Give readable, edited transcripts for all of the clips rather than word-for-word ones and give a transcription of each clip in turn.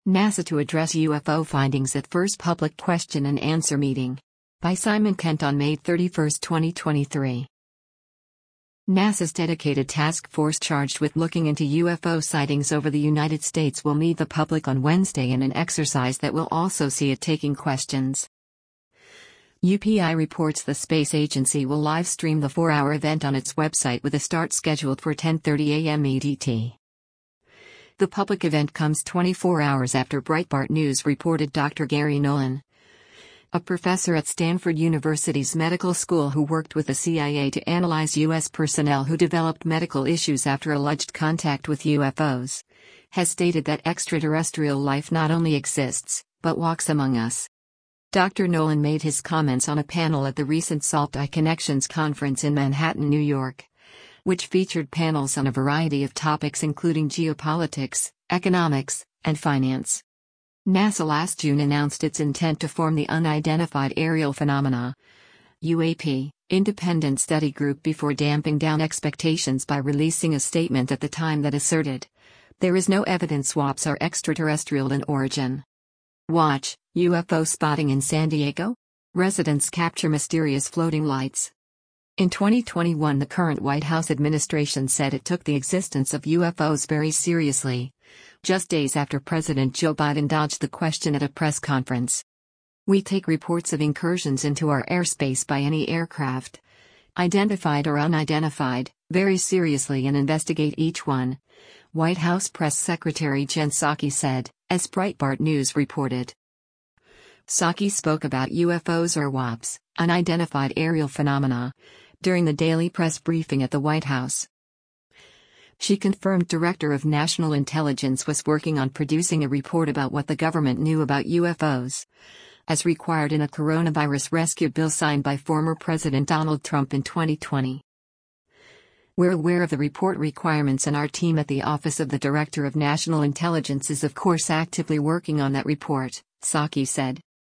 NASA to address UFO findings at first public question and answer meeting. By Simon Kent on May 31, 2023. NASA's dedicated task force charged with looking into UFO sightings over the United States will meet the public on Wednesday in an exercise that will also see it taking questions. UPI reports the space agency will live stream the 4-hour event on its website with a start scheduled for 10:30 a.m. EDT. The public event comes 24 hours after Breitbart News reported Dr. Gary Nolan, a professor at Stanford University's medical school who worked with the CIA to analyze U.S. personnel who developed medical issues after alleged contact with UFOs, has stated that extraterrestrial life not only exists, but walks among us. Dr. Nolan made his comments on a panel at the recent SALT iConnections conference in Manhattan, New York, which featured panels on a variety of topics including geopolitics, economics, and finance. NASA last June announced its intent to form the Unidentified Aerial Phenomena (UAP) independent study group before damping down expectations by releasing a statement at the time that asserted, "There is no evidence WAPs are extraterrestrial in origin." Watch, UFO spotting in San Diego? Residents capture mysterious floating lights. In 2021, the current White House administration said it took the existence of UFOs very seriously, just days after President Joe Biden dodged the question at a press conference. "We take reports of incursions into our airspace by any aircraft, identified or unidentified, very seriously and investigate each one," White House Press Secretary Jen Psaki said, as Breitbart News reported. Psaki spoke about UFOs or WAPs, unidentified aerial phenomena, during the daily press briefing at the White House. She confirmed Director of National Intelligence was working on producing a report about what the government knew about UFOs, as required in a coronavirus rescue bill signed by former President Donald Trump in 2020. "We're aware of the report requirements and our team at the Office of the Director of National Intelligence is of course actively working on that report," Psaki said.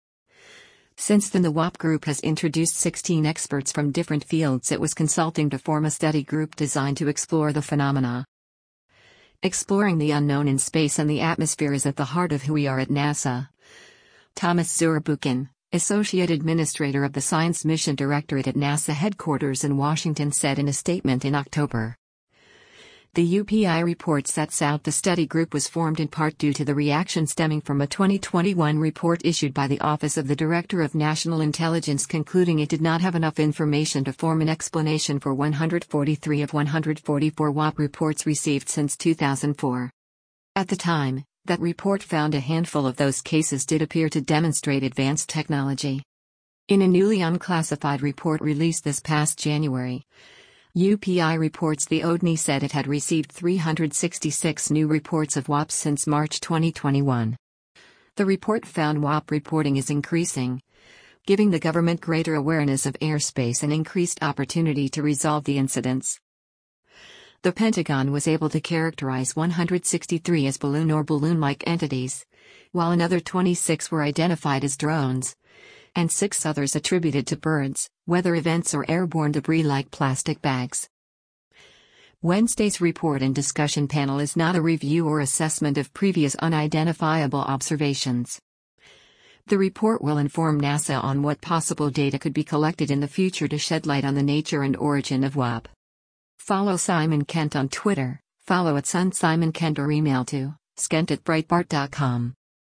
Since then, the WAP group has introduced 16 experts from different fields it was consulting to form a study group designed to explore the phenomena. Exploring the unknown in space and the atmosphere is at the heart of who we are at NASA. Thomas Zurbuchen, Associate Administrator of the Science Mission Directorate at NASA headquarters in Washington, said in a statement in October. The UPI report sets out the study group was formed in part due to the reaction stemming from a 2021 report issued by the Office of the Director of National Intelligence concluding it did not have enough information to form an explanation for 143 of 144 WAP reports received since 2004. At the time, that report found a handful of those cases did appear to demonstrate advanced technology. In a newly unclassified report released this past January, UPI reports the ODNI said it had received 366 new reports of WAPs since March 2021. The report found WAP reporting is increasing, giving the government greater awareness of airspace and increased opportunity to resolve the incidents. The Pentagon was able to characterize 163 as balloon or balloon-like entities, while another 26 were identified as drones, and 6 others attributed to birds, weather events or airborne debris like plastic bags. Wednesday's report and discussion panel is not a review or assessment of previous unidentifiable observations. The report will inform NASA on what possible data could be collected in the future to shed light on the nature and origin of WAP. Follow Simon Kent on Twitter, follow @SunSimonKent or email to skent@breitbart.com.